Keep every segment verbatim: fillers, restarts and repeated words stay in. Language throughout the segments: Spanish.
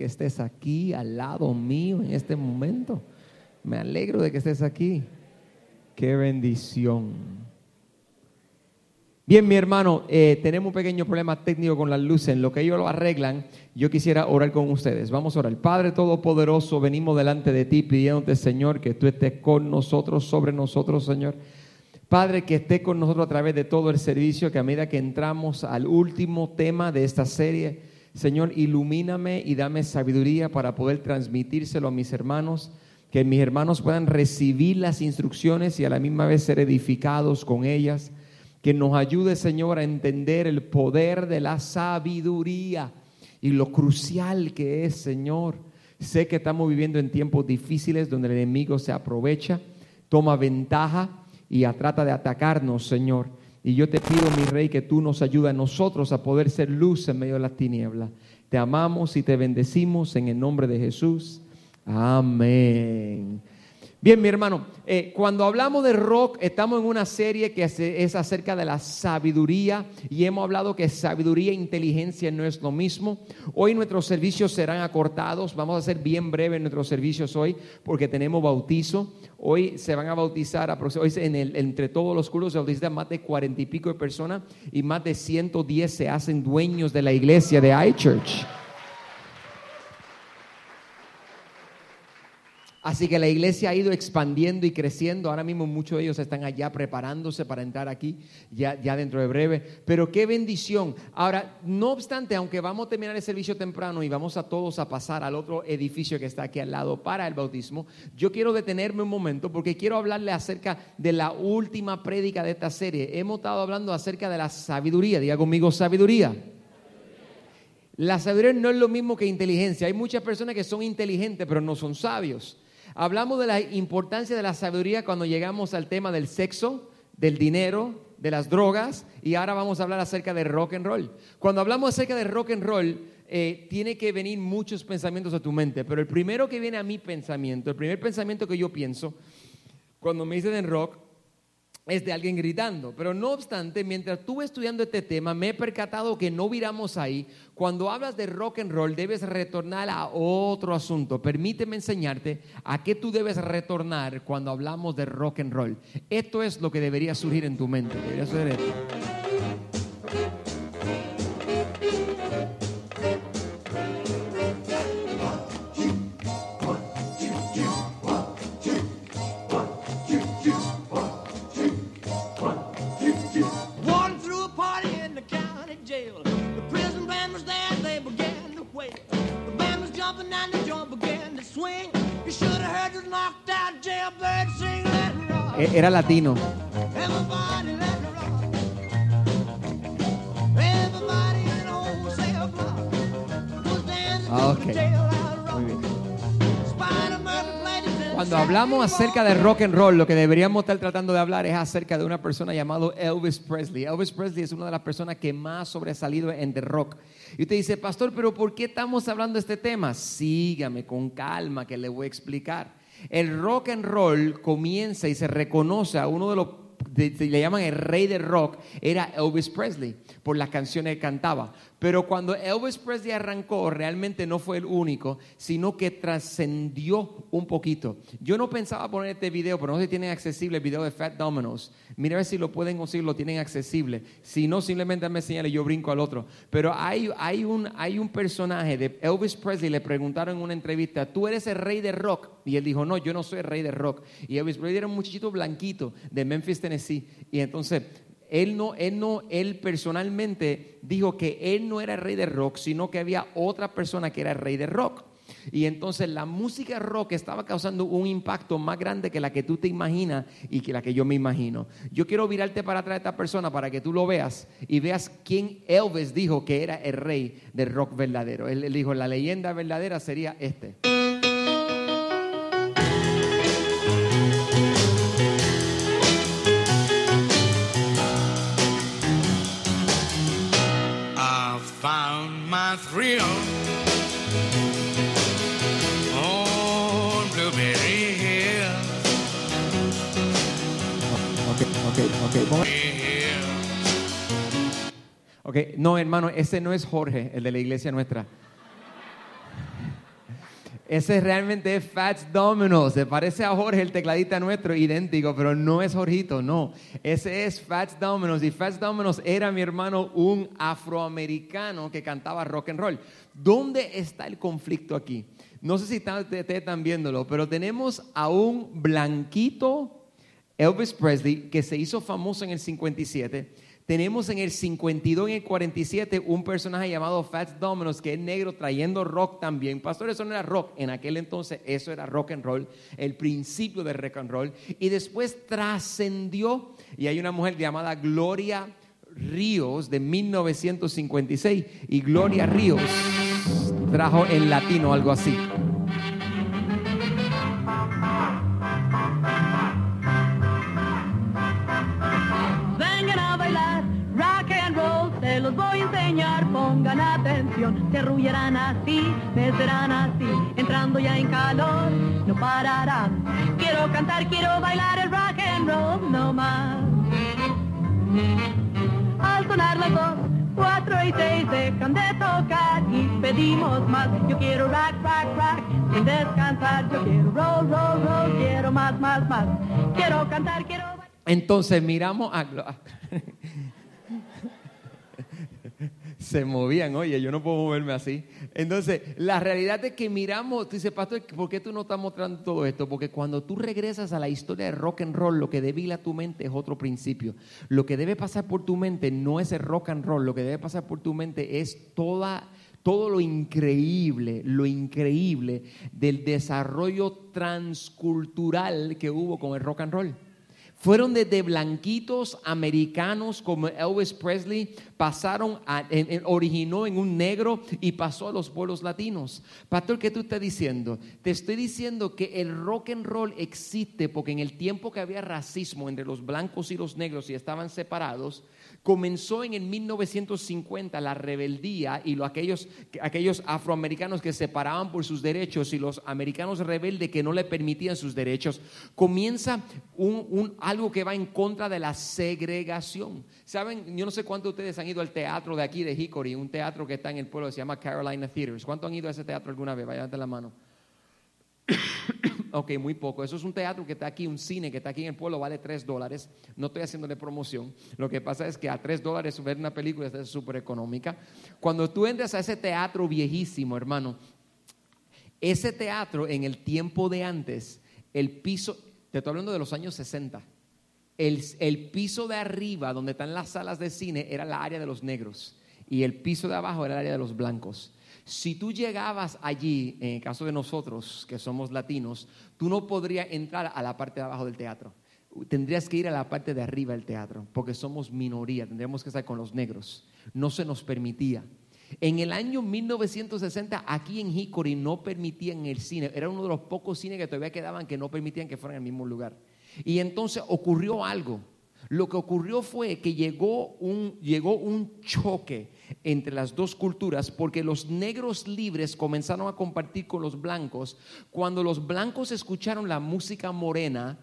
que estés aquí al lado mío en este momento. Me alegro de que estés aquí. Qué bendición. Bien, mi hermano, eh, tenemos un pequeño problema técnico con las luces. En lo que ellos lo arreglan, yo quisiera orar con ustedes. Vamos a orar. Padre Todopoderoso, venimos delante de ti pidiéndote, Señor, que tú estés con nosotros, sobre nosotros, Señor. Padre, que esté con nosotros a través de todo el servicio, que a medida que entramos al último tema de esta serie, Señor, ilumíname y dame sabiduría para poder transmitírselo a mis hermanos, que mis hermanos puedan recibir las instrucciones y a la misma vez ser edificados con ellas. Que nos ayude, Señor, a entender el poder de la sabiduría y lo crucial que es, Señor. Sé que estamos viviendo en tiempos difíciles donde el enemigo se aprovecha, toma ventaja y trata de atacarnos, Señor. Y yo te pido, mi Rey, que tú nos ayudes a nosotros a poder ser luz en medio de las tinieblas. Te amamos y te bendecimos en el nombre de Jesús. Amén. Bien, mi hermano, eh, cuando hablamos de rock, estamos en una serie que es, es acerca de la sabiduría y hemos hablado que sabiduría e inteligencia no es lo mismo. Hoy nuestros servicios serán acortados, vamos a ser bien breves nuestros servicios hoy porque tenemos bautizo. Hoy se van a bautizar, hoy en el, entre todos los cultos se bautizan más de cuarenta y pico de personas y más de ciento diez se hacen dueños de la iglesia de iChurch. Así que la iglesia ha ido expandiendo y creciendo. Ahora mismo muchos de ellos están allá preparándose para entrar aquí ya, ya dentro de breve. Pero qué bendición. Ahora, no obstante, aunque vamos a terminar el servicio temprano y vamos a todos a pasar al otro edificio que está aquí al lado para el bautismo, yo quiero detenerme un momento porque quiero hablarle acerca de la última prédica de esta serie. Hemos estado hablando acerca de la sabiduría. Diga conmigo, sabiduría. La sabiduría no es lo mismo que inteligencia. Hay muchas personas que son inteligentes pero no son sabios. Hablamos de la importancia de la sabiduría cuando llegamos al tema del sexo, del dinero, de las drogas, y ahora vamos a hablar acerca de rock and roll. Cuando hablamos acerca de rock and roll, eh, tiene que venir muchos pensamientos a tu mente, pero el primero que viene a mi pensamiento, el primer pensamiento que yo pienso cuando me dicen en rock, es de alguien gritando. Pero no obstante, mientras estuve estudiando este tema, me he percatado que no viramos ahí. Cuando hablas de rock and roll, debes retornar a otro asunto. Permíteme enseñarte a qué tú debes retornar cuando hablamos de rock and roll. Esto es lo que debería surgir en tu mente. Debería suceder esto. Era latino. Ah, ok. Muy bien. Cuando hablamos acerca de rock and roll, lo que deberíamos estar tratando de hablar es acerca de una persona llamada Elvis Presley. Elvis Presley es una de las personas que más ha sobresalido en the rock. Y usted dice, pastor, ¿pero por qué estamos hablando de este tema? Sígame con calma que le voy a explicar. El rock and roll comienza y se reconoce a uno de los, de, de, le llaman el rey del rock, era Elvis Presley, por las canciones que cantaba. Pero cuando Elvis Presley arrancó, realmente no fue el único, sino que trascendió un poquito. Yo no pensaba poner este video, pero no sé si tienen accesible el video de Fat Dominoes. Mira a ver si lo pueden conseguir, lo tienen accesible. Si no, simplemente me señalen y yo brinco al otro. Pero hay, hay, un, hay un personaje de Elvis Presley, le preguntaron en una entrevista, ¿tú eres el rey de rock? Y él dijo, no, yo no soy el rey de rock. Y Elvis Presley era un muchachito blanquito de Memphis, Tennessee. Y entonces Él no, él no, él personalmente dijo que él no era el rey de rock, sino que había otra persona que era el rey de rock. Y entonces la música rock estaba causando un impacto más grande que la que tú te imaginas y que la que yo me imagino. Yo quiero virarte para atrás a esta persona para que tú lo veas y veas quién Elvis dijo que era el rey del rock verdadero. Él, él dijo, la leyenda verdadera sería este. Found my thrill on Blueberry Hill. Okay, okay, okay. Ok, no, hermano, ese no es Jorge, el de la iglesia nuestra. Ese realmente es Fats Domino. Se parece a Jorge, el tecladista nuestro, idéntico, pero no es Jorgito, no. Ese es Fats Domino. Y Fats Domino era, mi hermano, un afroamericano que cantaba rock and roll. ¿Dónde está el conflicto aquí? No sé si ustedes están viéndolo, pero tenemos a un blanquito Elvis Presley que se hizo famoso en el cincuenta y siete. Tenemos en el cincuenta y dos y en el cuarenta y siete un personaje llamado Fats Domino, que es negro, trayendo rock también. Pastor, eso no era rock. En aquel entonces eso era rock and roll, el principio de rock and roll. Y después trascendió, y hay una mujer llamada Gloria Ríos de mil novecientos cincuenta y seis. Y Gloria Ríos trajo en latino algo así. Se los voy a enseñar, pongan atención. Se arrullarán así, me serán así. Entrando ya en calor, no pararán. Quiero cantar, quiero bailar el rock and roll, no más. Al sonar las dos, cuatro y seis dejan de tocar y pedimos más. Yo quiero rock, rock, rock, sin descansar. Yo quiero roll, roll, roll, quiero más, más, más. Quiero cantar, quiero bailar. Entonces miramos a... Se movían, oye, yo no puedo moverme así. Entonces, la realidad es que miramos, tú dices, pastor, ¿por qué tú no estás mostrando todo esto? Porque cuando tú regresas a la historia de rock and roll, lo que debe ir a tu mente es otro principio. Lo que debe pasar por tu mente no es el rock and roll, lo que debe pasar por tu mente es toda, todo lo increíble, lo increíble del desarrollo transcultural que hubo con el rock and roll. Fueron desde blanquitos americanos como Elvis Presley, pasaron a, en, en, originó en un negro y pasó a los pueblos latinos. Pastor, ¿qué tú estás diciendo? Te estoy diciendo que el rock and roll existe porque en el tiempo que había racismo entre los blancos y los negros y estaban separados, comenzó en el mil novecientos cincuenta la rebeldía y lo, aquellos, aquellos afroamericanos que se paraban por sus derechos y los americanos rebeldes que no le permitían sus derechos. Comienza un, un, algo que va en contra de la segregación. ¿Saben? Yo no sé cuántos de ustedes han ido al teatro de aquí de Hickory, un teatro que está en el pueblo que se llama Carolina Theaters. ¿Cuántos han ido a ese teatro alguna vez? Vayan de la mano. Ok, muy poco. Eso es un teatro que está aquí, un cine que está aquí en el pueblo, vale tres dólares. No estoy haciéndole promoción. Lo que pasa es que a tres dólares ver una película es súper económica. Cuando tú entras a ese teatro viejísimo, hermano, ese teatro en el tiempo de antes, el piso, te estoy hablando de los años sesenta, el, el piso de arriba donde están las salas de cine era la área de los negros y el piso de abajo era el área de los blancos. Si tú llegabas allí, en el caso de nosotros que somos latinos, tú no podrías entrar a la parte de abajo del teatro. Tendrías que ir a la parte de arriba del teatro, porque somos minoría, tendríamos que estar con los negros. No se nos permitía. En el año mil novecientos sesenta, aquí en Hickory no permitían el cine. Era uno de los pocos cines que todavía quedaban que no permitían que fueran al mismo lugar. Y entonces ocurrió algo. Lo que ocurrió fue que llegó un, llegó un choque entre las dos culturas porque los negros libres comenzaron a compartir con los blancos. Cuando los blancos escucharon la música morena,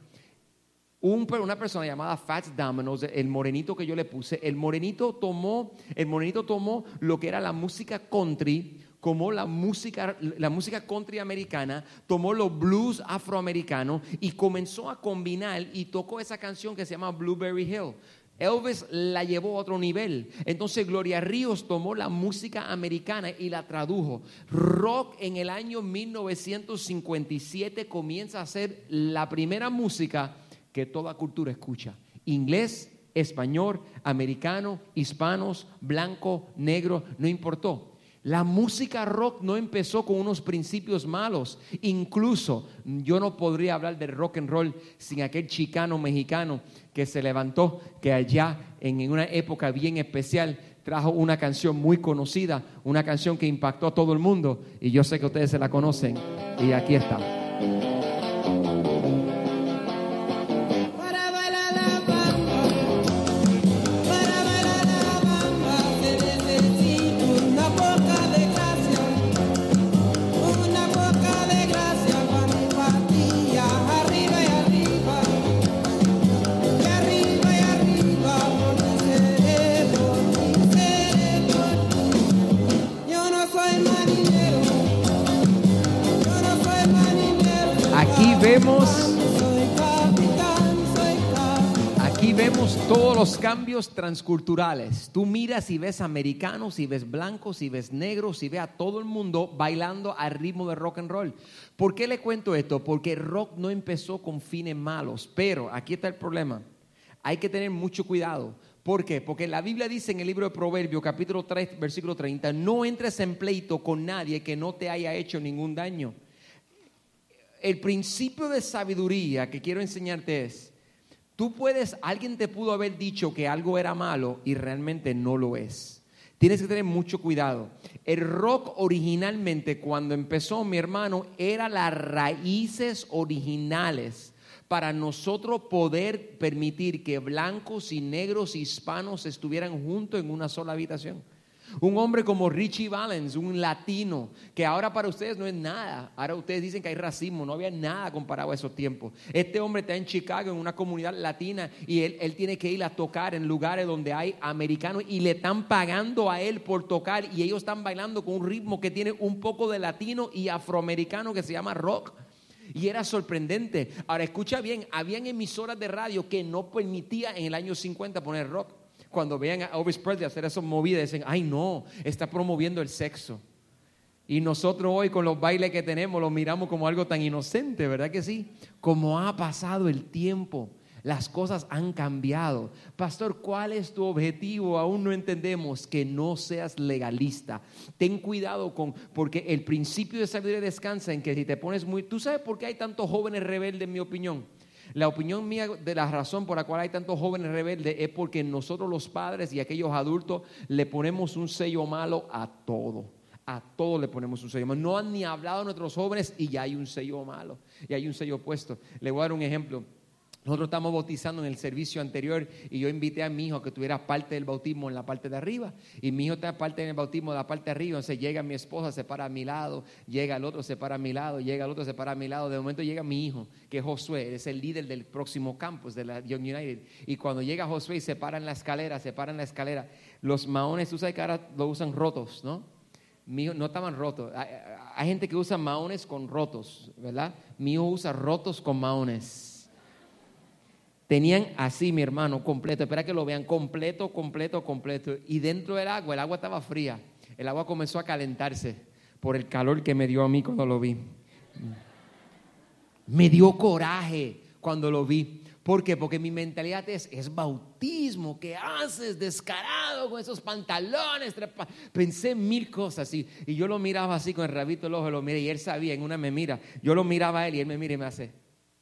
un, una persona llamada Fats Domino, el morenito que yo le puse, el morenito tomó, el morenito tomó lo que era la música country, como la música, la música country americana, tomó los blues afroamericanos y comenzó a combinar y tocó esa canción que se llama Blueberry Hill. Elvis la llevó a otro nivel. Entonces Gloria Ríos tomó la música americana y la tradujo. Rock en el año mil novecientos cincuenta y siete comienza a ser la primera música que toda cultura escucha. Inglés, español, americano, hispanos, blanco, negro, no importó. La música rock no empezó con unos principios malos. Incluso yo no podría hablar de rock and roll sin aquel chicano mexicano que se levantó, que allá en una época bien especial trajo una canción muy conocida, una canción que impactó a todo el mundo, y yo sé que ustedes se la conocen, y aquí está. Yo no soy marinero, yo no vemos, aquí vemos todos los cambios transculturales. Tú miras y ves americanos, y ves blancos, y ves negros, y ves a todo el mundo bailando al ritmo de rock and roll. ¿Por qué le cuento esto? Porque el rock no empezó con fines malos, pero aquí está el problema. Hay que tener mucho cuidado. ¿Por qué? Porque la Biblia dice en el libro de Proverbios, capítulo tres, versículo treinta, no entres en pleito con nadie que no te haya hecho ningún daño. El principio de sabiduría que quiero enseñarte es, tú puedes, alguien te pudo haber dicho que algo era malo y realmente no lo es. Tienes que tener mucho cuidado. El rock originalmente, cuando empezó, mi hermano, era las raíces originales para nosotros poder permitir que blancos y negros hispanos estuvieran juntos en una sola habitación. Un hombre como Richie Valens, un latino, que ahora para ustedes no es nada. Ahora ustedes dicen que hay racismo, no había nada comparado a esos tiempos. Este hombre está en Chicago, en una comunidad latina, y él, él tiene que ir a tocar en lugares donde hay americanos y le están pagando a él por tocar, y ellos están bailando con un ritmo que tiene un poco de latino y afroamericano que se llama rock. Y era sorprendente. Ahora escucha bien, habían emisoras de radio que no permitían en el año cincuenta poner rock. Cuando vean a Elvis Presley hacer esas movidas, dicen, ay no, está promoviendo el sexo. Y nosotros hoy con los bailes que tenemos los miramos como algo tan inocente, ¿verdad que sí? Como ha pasado el tiempo, las cosas han cambiado. Pastor, ¿cuál es tu objetivo? Aún no entendemos. Que no seas legalista. Ten cuidado con, porque el principio de sabiduría descansa en que si te pones muy... ¿Tú sabes por qué hay tantos jóvenes rebeldes, en mi opinión? La opinión mía de la razón por la cual hay tantos jóvenes rebeldes es porque nosotros los padres y aquellos adultos le ponemos un sello malo a todo. A todo le ponemos un sello malo. No han ni hablado nuestros jóvenes y ya hay un sello malo. Y hay un sello puesto. Le voy a dar un ejemplo. Nosotros estamos bautizando en el servicio anterior y yo invité a mi hijo a que tuviera parte del bautismo en la parte de arriba, y mi hijo está parte del bautismo de la parte de arriba. Entonces llega mi esposa, se para a mi lado, llega el otro, se para a mi lado, llega el otro, se para a mi lado. De momento llega mi hijo, que es Josué, es el líder del próximo campus de la Young United, y cuando llega Josué y se para en la escalera, se para en la escalera, los maones, tú sabes que ahora lo usan rotos, ¿no? Mi hijo no estaban rotos. Hay, hay gente que usa maones con rotos, ¿verdad? Mi hijo usa rotos con maones. Tenían así, mi hermano, completo. Espera que lo vean, completo, completo, completo. Y dentro del agua, el agua estaba fría. El agua comenzó a calentarse por el calor que me dio a mí cuando lo vi. Me dio coraje cuando lo vi. ¿Por qué? Porque mi mentalidad es, es bautismo. ¿Qué haces descarado con esos pantalones? Pensé mil cosas y, y yo lo miraba así con el rabito del ojo, lo miré, y él sabía, en una me mira. Yo lo miraba a él y él me mira y me hace...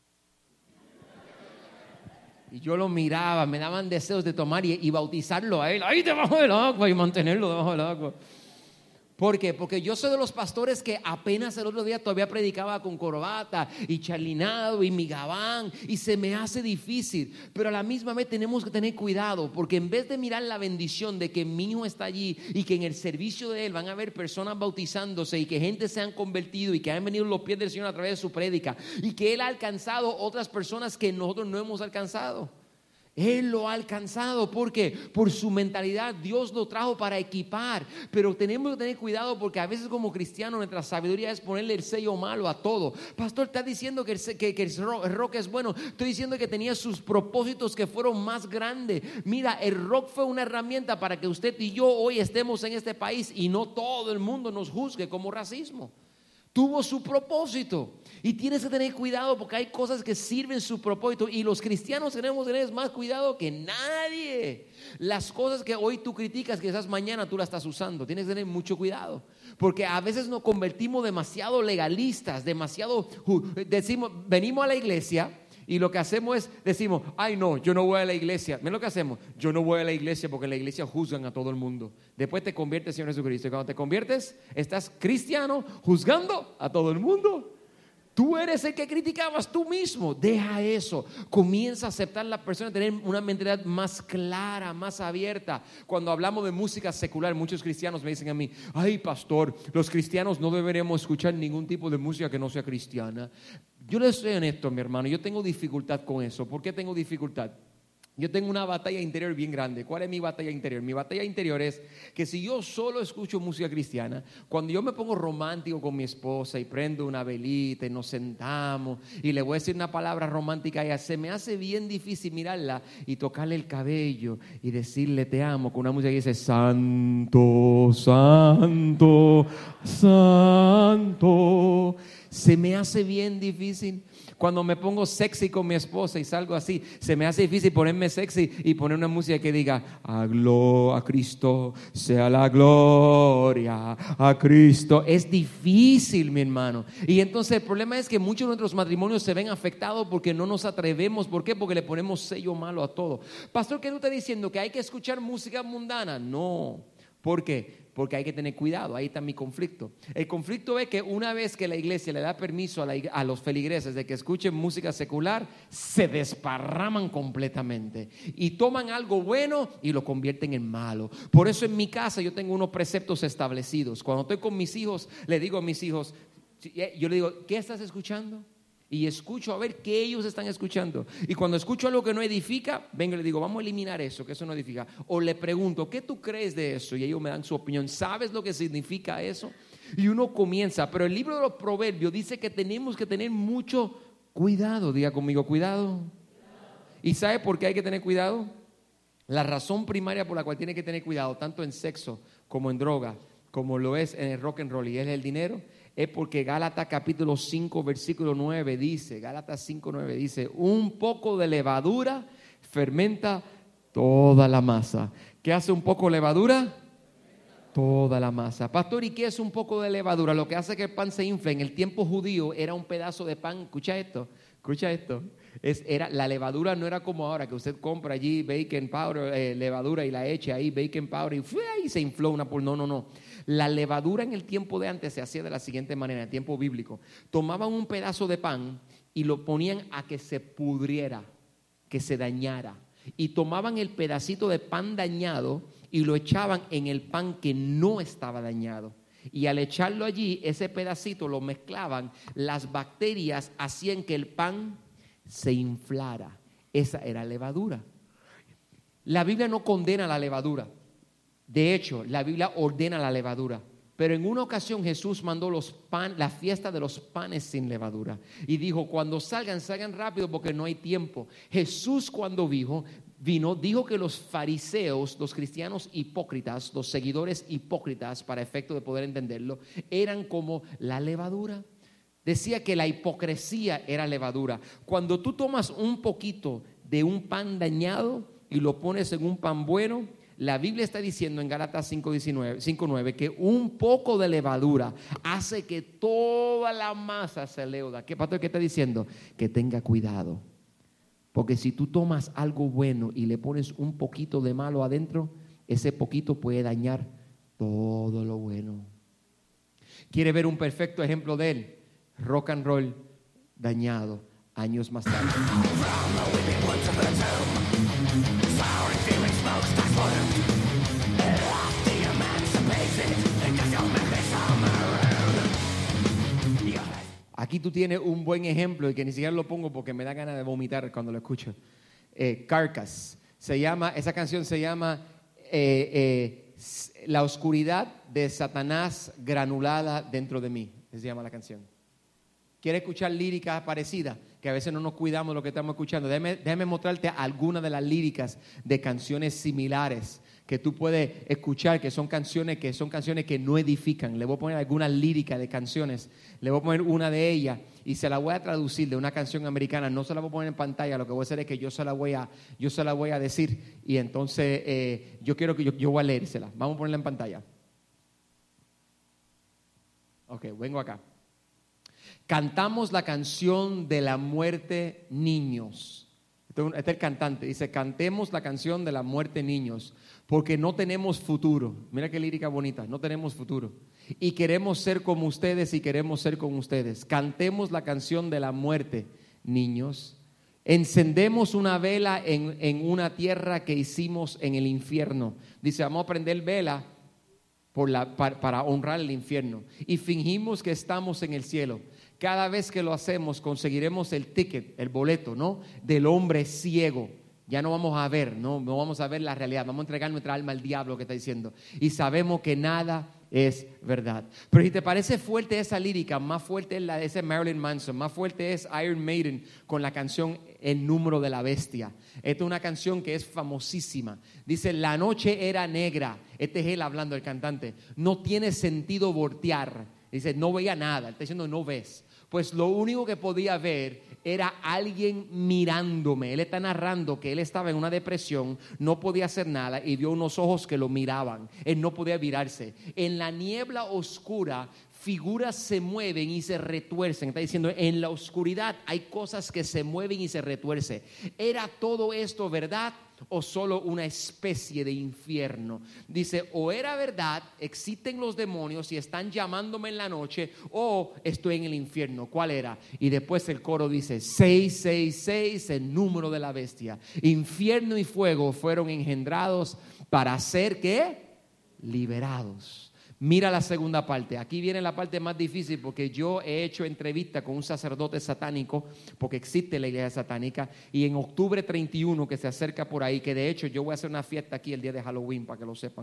Y yo lo miraba, me daban deseos de tomar y, y bautizarlo a él, ahí debajo del agua, y mantenerlo debajo del agua. ¿Por qué? Porque yo soy de los pastores que apenas el otro día todavía predicaba con corbata y charlinado y mi gabán, y se me hace difícil. Pero a la misma vez tenemos que tener cuidado, porque en vez de mirar la bendición de que mi hijo está allí y que en el servicio de él van a haber personas bautizándose y que gente se han convertido y que han venido los pies del Señor a través de su prédica y que él ha alcanzado otras personas que nosotros no hemos alcanzado. Él lo ha alcanzado. ¿Por qué? Por su mentalidad. Dios lo trajo para equipar. Pero tenemos que tener cuidado, porque a veces como cristianos nuestra sabiduría es ponerle el sello malo a todo. Pastor, está diciendo que el, que, que el rock es bueno. Estoy diciendo que tenía sus propósitos que fueron más grandes. Mira, el rock fue una herramienta para que usted y yo hoy estemos en este país y no todo el mundo nos juzgue como racismo. Tuvo su propósito. Y tienes que tener cuidado, porque hay cosas que sirven su propósito, y los cristianos tenemos que tener más cuidado que nadie. Las cosas que hoy tú criticas, quizás mañana tú las estás usando. Tienes que tener mucho cuidado, porque a veces nos convertimos demasiado legalistas, demasiado, decimos, venimos a la iglesia y lo que hacemos es, decimos, ay no, yo no voy a la iglesia. ¿Ven lo que hacemos? Yo no voy a la iglesia porque en la iglesia juzgan a todo el mundo. Después te conviertes en Jesucristo, y cuando te conviertes estás cristiano juzgando a todo el mundo. Tú eres el que criticabas tú mismo. Deja eso. Comienza a aceptar a la persona, tener una mentalidad más clara, más abierta. Cuando hablamos de música secular, muchos cristianos me dicen a mí, ay pastor, los cristianos no deberíamos escuchar ningún tipo de música que no sea cristiana. Yo les soy honesto, mi hermano, yo tengo dificultad con eso. ¿Por qué tengo dificultad? Yo tengo una batalla interior bien grande. ¿Cuál es mi batalla interior? Mi batalla interior es que si yo solo escucho música cristiana, cuando yo me pongo romántico con mi esposa y prendo una velita y nos sentamos y le voy a decir una palabra romántica a ella, se me hace bien difícil mirarla y tocarle el cabello y decirle te amo con una música que dice santo, santo, santo. Se me hace bien difícil. Cuando me pongo sexy con mi esposa y salgo así, se me hace difícil ponerme sexy y poner una música que diga a, glo- a Cristo sea la gloria, a Cristo. Es difícil, mi hermano. Y entonces el problema es que muchos de nuestros matrimonios se ven afectados porque no nos atrevemos. ¿Por qué? Porque le ponemos sello malo a todo. Pastor, ¿qué tú estás diciendo? ¿Que hay que escuchar música mundana? No. ¿Por qué? Porque hay que tener cuidado, ahí está mi conflicto. El conflicto es que una vez que la iglesia le da permiso a, la, a los feligreses de que escuchen música secular, se desparraman completamente y toman algo bueno y lo convierten en malo. Por eso en mi casa yo tengo unos preceptos establecidos. Cuando estoy con mis hijos, le digo a mis hijos, yo le digo, ¿qué estás escuchando? Y escucho a ver qué ellos están escuchando. Y cuando escucho algo que no edifica, vengo y le digo, vamos a eliminar eso, que eso no edifica. O le pregunto, ¿qué tú crees de eso? Y ellos me dan su opinión. ¿Sabes lo que significa eso? Y uno comienza. Pero el libro de los Proverbios dice que tenemos que tener mucho cuidado. Diga conmigo, cuidado. ¿Y sabe por qué hay que tener cuidado? La razón primaria por la cual tiene que tener cuidado, tanto en sexo como en droga, como lo es en el rock and roll y es el dinero, es porque Gálatas capítulo cinco versículo nueve dice, Gálatas cinco nueve dice, un poco de levadura fermenta toda la masa. ¿Qué hace un poco de levadura? Toda la masa. Pastor, ¿y qué es un poco de levadura? Lo que hace que el pan se infle. En el tiempo judío era un pedazo de pan. Escucha esto, escucha esto. Es, era, la levadura no era como ahora, que usted compra allí baking powder, eh, levadura y la echa ahí, baking powder y, ¡fue! Y se infló una por. No, no, no. La levadura en el tiempo de antes se hacía de la siguiente manera, en el tiempo bíblico. Tomaban un pedazo de pan y lo ponían a que se pudriera, que se dañara. Y tomaban el pedacito de pan dañado y lo echaban en el pan que no estaba dañado. Y al echarlo allí, ese pedacito lo mezclaban, las bacterias hacían que el pan se inflara. Esa era levadura. La Biblia no condena la levadura. De hecho, la Biblia ordena la levadura. Pero en una ocasión Jesús mandó los pan, la fiesta de los panes sin levadura. Y dijo, cuando salgan, salgan rápido porque no hay tiempo. Jesús cuando vino, vino, dijo que los fariseos, los cristianos hipócritas, los seguidores hipócritas, para efecto de poder entenderlo, eran como la levadura. Decía que la hipocresía era levadura. Cuando tú tomas un poquito de un pan dañado y lo pones en un pan bueno, la Biblia está diciendo en Gálatas cinco nueve que un poco de levadura hace que toda la masa se leuda. ¿Qué pastor qué está diciendo? Que tenga cuidado. Porque si tú tomas algo bueno y le pones un poquito de malo adentro, ese poquito puede dañar todo lo bueno. ¿Quiere ver un perfecto ejemplo de él? Rock and roll dañado años más tarde. Aquí tú tienes un buen ejemplo y que ni siquiera lo pongo porque me da ganas de vomitar cuando lo escucho. Eh, Carcass. Se llama, esa canción se llama eh, eh, La oscuridad de Satanás granulada dentro de mí. Se llama la canción. ¿Quiere escuchar líricas parecidas? Que a veces no nos cuidamos de lo que estamos escuchando. Déjame, déjame mostrarte algunas de las líricas de canciones similares que tú puedes escuchar, que son canciones que son canciones que no edifican. Le voy a poner algunas líricas de canciones. Le voy a poner una de ellas y se la voy a traducir de una canción americana. No se la voy a poner en pantalla. Lo que voy a hacer es que yo se la voy a, yo se la voy a decir y entonces eh, yo quiero que yo, yo voy a leérsela. Vamos a ponerla en pantalla. Ok, vengo acá. Cantamos la canción de la muerte, niños. Este es el cantante, dice, cantemos la canción de la muerte, niños, porque no tenemos futuro. Mira qué lírica bonita, no tenemos futuro. Y queremos ser como ustedes y queremos ser como ustedes. Cantemos la canción de la muerte, niños. Encendemos una vela en, en una tierra que hicimos en el infierno. Dice, vamos a prender vela por la, para, para honrar el infierno. Y fingimos que estamos en el cielo. Cada vez que lo hacemos conseguiremos el ticket, el boleto, ¿no? Del hombre ciego Ya no vamos a ver, no, no vamos a ver la realidad. Vamos a entregar nuestra alma al diablo, que está diciendo. Y sabemos que nada es verdad. Pero si te parece fuerte esa lírica, más fuerte es la de ese Marilyn Manson, más fuerte es Iron Maiden con la canción El número de la bestia. Esta es una canción que es famosísima. Dice, la noche era negra. Este es él hablando, el cantante. No tiene sentido voltear. Dice, no veía nada. Él está diciendo, no ves. Pues lo único que podía ver era alguien mirándome. Él está narrando que él estaba en una depresión, no podía hacer nada y vio unos ojos que lo miraban. Él no podía virarse. En la niebla oscura, figuras se mueven y se retuercen. Está diciendo, en la oscuridad hay cosas que se mueven y se retuercen. ¿Era todo esto verdad o solo una especie de infierno? Dice, o era verdad, existen los demonios y están llamándome en la noche, o estoy en el infierno. ¿Cuál era? Y después el coro dice, seis seis seis, el número de la bestia. Infierno y fuego fueron engendrados para ser, ¿qué? Liberados. Mira la segunda parte. Aquí viene la parte más difícil, porque yo he hecho entrevista con un sacerdote satánico, porque existe la iglesia satánica, y en octubre treinta y uno, que se acerca por ahí, que de hecho yo voy a hacer una fiesta aquí el día de Halloween, para que lo sepan.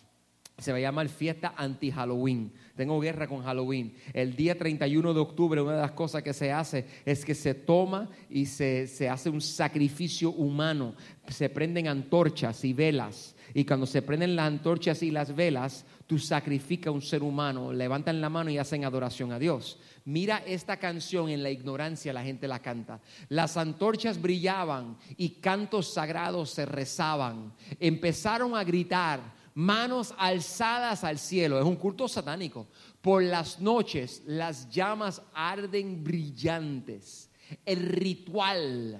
Se va a llamar fiesta anti-Halloween. Tengo guerra con Halloween. El día treinta y uno de octubre, una de las cosas que se hace es que se toma y se, se hace un sacrificio humano. Se prenden antorchas y velas. Y cuando se prenden las antorchas y las velas, tú sacrificas a un ser humano, levantan la mano y hacen adoración a Dios. Mira esta canción, en la ignorancia la gente la canta. Las antorchas brillaban y cantos sagrados se rezaban. Empezaron a gritar, manos alzadas al cielo. Es un culto satánico. Por las noches las llamas arden brillantes. El ritual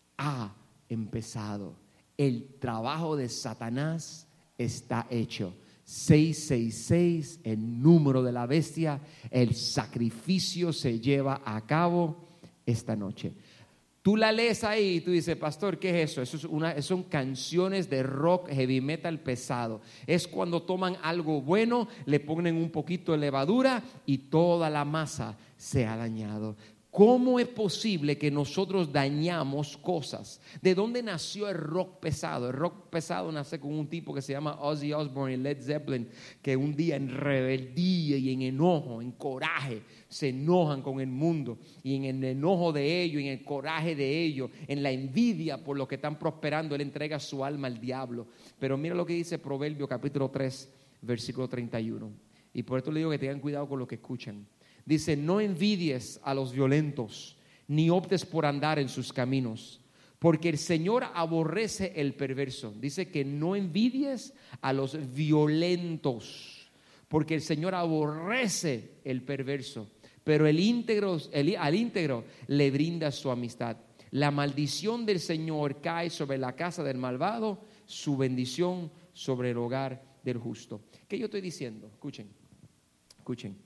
ha empezado. El trabajo de Satanás está hecho. seis seis seis, el número de la bestia. El sacrificio se lleva a cabo esta noche. Tú la lees ahí y tú dices, pastor, ¿qué es eso? Eso es una, son canciones de rock, heavy metal pesado. Es cuando toman algo bueno, le ponen un poquito de levadura y toda la masa se ha dañado. ¿Cómo es posible que nosotros dañamos cosas? ¿De dónde nació el rock pesado? El rock pesado nace con un tipo que se llama Ozzy Osbourne y Led Zeppelin, que un día en rebeldía y en enojo, en coraje, se enojan con el mundo. Y en el enojo de ellos, en el coraje de ellos, en la envidia por lo que están prosperando, él entrega su alma al diablo. Pero mira lo que dice Proverbio capítulo tres, versículo treinta y uno. Y por esto le digo que tengan cuidado con lo que escuchan. Dice, no envidies a los violentos, ni optes por andar en sus caminos, porque el Señor aborrece el perverso. Dice que no envidies a los violentos, porque el Señor aborrece el perverso, pero el íntegro, el, al íntegro le brinda su amistad. La maldición del Señor cae sobre la casa del malvado, su bendición sobre el hogar del justo. ¿Qué yo estoy diciendo? Escuchen, escuchen.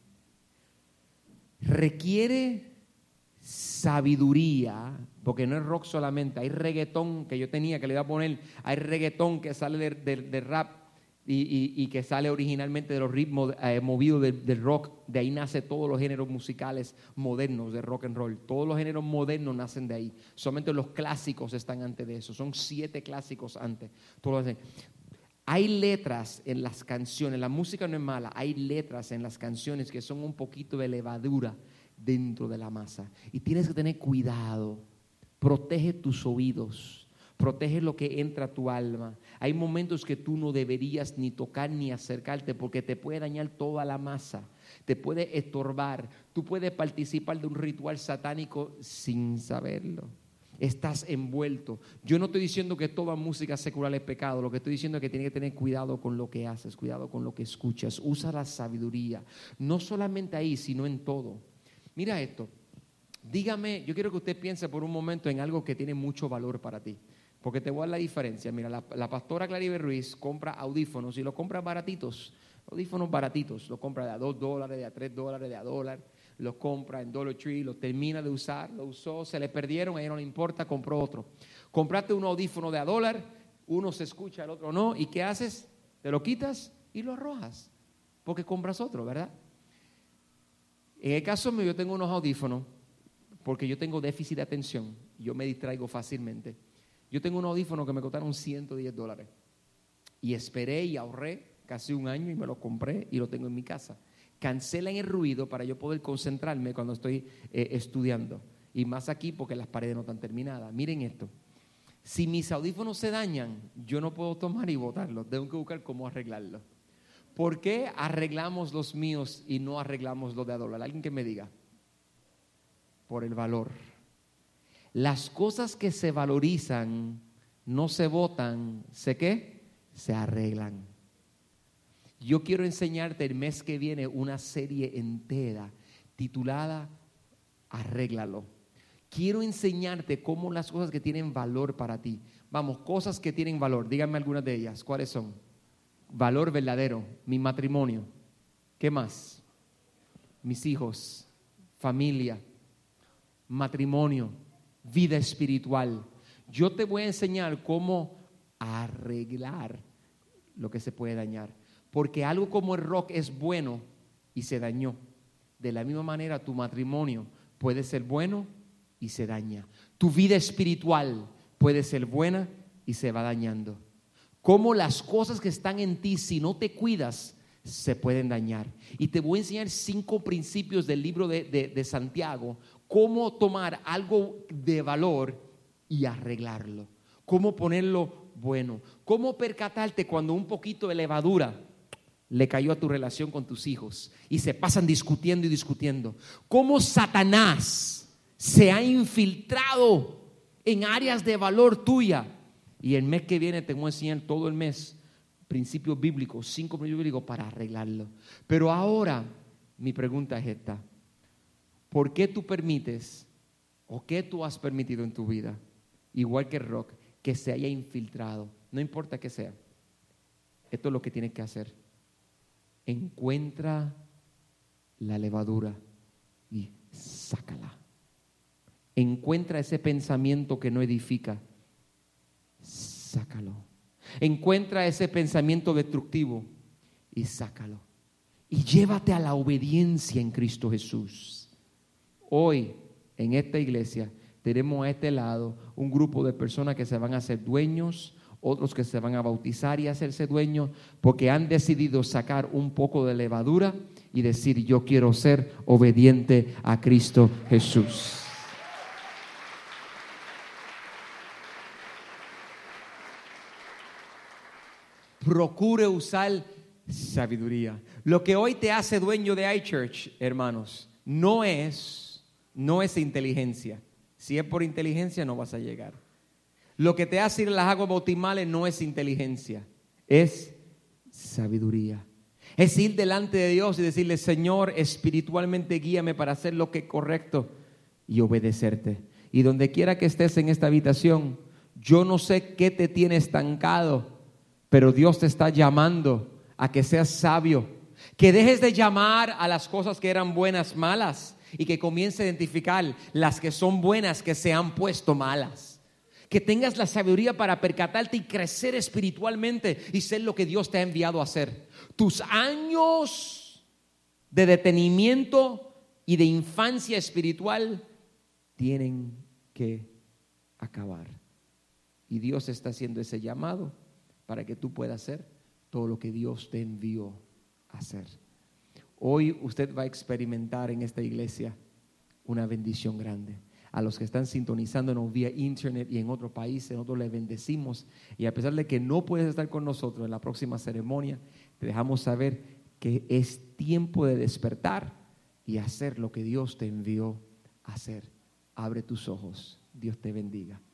Requiere sabiduría, porque no es rock solamente, hay reggaetón que yo tenía que le iba a poner, hay reggaetón que sale de, de, de rap y, y, y que sale originalmente de los ritmos eh, movidos del, del rock. De ahí nace todos los géneros musicales modernos de rock and roll. Todos los géneros modernos nacen de ahí. Solamente los clásicos están antes de eso. Son siete clásicos antes. Todos los Hay letras en las canciones, la música no es mala, hay letras en las canciones que son un poquito de levadura dentro de la masa. Y tienes que tener cuidado, protege tus oídos, protege lo que entra a tu alma. Hay momentos que tú no deberías ni tocar ni acercarte porque te puede dañar toda la masa, te puede estorbar. Tú puedes participar de un ritual satánico sin saberlo. Estás envuelto. Yo no estoy diciendo que toda música secular es pecado. Lo que estoy diciendo es que tienes que tener cuidado con lo que haces, cuidado con lo que escuchas. Usa la sabiduría, no solamente ahí, sino en todo. Mira esto. Dígame, yo quiero que usted piense por un momento en algo que tiene mucho valor para ti, porque te voy a dar la diferencia. Mira, la, la pastora Claribel Ruiz compra audífonos y los compra baratitos, audífonos baratitos. Los compra de a dos dólares, de a tres dólares, de a dólar. Los compra en Dollar Tree, los termina de usar, lo usó, se le perdieron, a ella no le importa, compró otro. Compraste un audífono de a dólar, uno se escucha, el otro no, ¿y qué haces? Te lo quitas y lo arrojas, porque compras otro, ¿verdad? En el caso mío, yo tengo unos audífonos, porque yo tengo déficit de atención, yo me distraigo fácilmente. Yo tengo un audífono que me costaron ciento diez dólares. Y esperé y ahorré casi un año y me lo compré y lo tengo en mi casa. Cancelan el ruido para yo poder concentrarme cuando estoy eh, estudiando. Y más aquí porque las paredes no están terminadas. Miren esto. Si mis audífonos se dañan, yo no puedo tomar y botarlos. Tengo que buscar cómo arreglarlos. ¿Por qué arreglamos los míos y no arreglamos los de Adolfo? Alguien que me diga. Por el valor. Las cosas que se valorizan no se botan, ¿sé qué? Se arreglan. Yo quiero enseñarte el mes que viene una serie entera titulada Arréglalo. Quiero enseñarte cómo las cosas que tienen valor para ti. Vamos, cosas que tienen valor. Díganme algunas de ellas. ¿Cuáles son? Valor verdadero, mi matrimonio. ¿Qué más? Mis hijos, familia, matrimonio, vida espiritual. Yo te voy a enseñar cómo arreglar lo que se puede dañar. Porque algo como el rock es bueno y se dañó. De la misma manera tu matrimonio puede ser bueno y se daña. Tu vida espiritual puede ser buena y se va dañando. Cómo las cosas que están en ti, si no te cuidas, se pueden dañar. Y te voy a enseñar cinco principios del libro de, de, de Santiago. Cómo tomar algo de valor y arreglarlo. Cómo ponerlo bueno. Cómo percatarte cuando un poquito de levadura le cayó a tu relación con tus hijos y se pasan discutiendo y discutiendo. Cómo Satanás se ha infiltrado en áreas de valor tuya. Y el mes que viene te voy a enseñar todo el mes principios bíblicos, cinco principios bíblicos para arreglarlo. Pero ahora mi pregunta es esta: ¿por qué tú permites o qué tú has permitido en tu vida, igual que el rock, que se haya infiltrado? No importa qué sea. Esto es lo que tienes que hacer. Encuentra la levadura y sácala. Encuentra ese pensamiento que no edifica. Sácalo. Encuentra ese pensamiento destructivo y sácalo. Y llévate a la obediencia en Cristo Jesús. Hoy, en esta iglesia, tenemos a este lado un grupo de personas que se van a hacer dueños, otros que se van a bautizar y hacerse dueños, porque han decidido sacar un poco de levadura y decir: yo quiero ser obediente a Cristo Jesús. Procure usar sabiduría. Lo que hoy te hace dueño de iChurch, hermanos, no es, no es inteligencia. Si es por inteligencia, no vas a llegar. Lo que te hace ir a las aguas bautismales no es inteligencia, es sabiduría. Es ir delante de Dios y decirle: Señor, espiritualmente guíame para hacer lo que es correcto y obedecerte. Y donde quiera que estés en esta habitación, yo no sé qué te tiene estancado, pero Dios te está llamando a que seas sabio, que dejes de llamar a las cosas que eran buenas malas y que comiences a identificar las que son buenas que se han puesto malas. Que tengas la sabiduría para percatarte y crecer espiritualmente y ser lo que Dios te ha enviado a hacer. Tus años de detenimiento y de infancia espiritual tienen que acabar. Y Dios está haciendo ese llamado para que tú puedas hacer todo lo que Dios te envió a hacer. Hoy usted va a experimentar en esta iglesia una bendición grande. A los que están sintonizándonos vía internet y en otro país, nosotros les bendecimos. Y a pesar de que no puedes estar con nosotros en la próxima ceremonia, te dejamos saber que es tiempo de despertar y hacer lo que Dios te envió a hacer. Abre tus ojos. Dios te bendiga.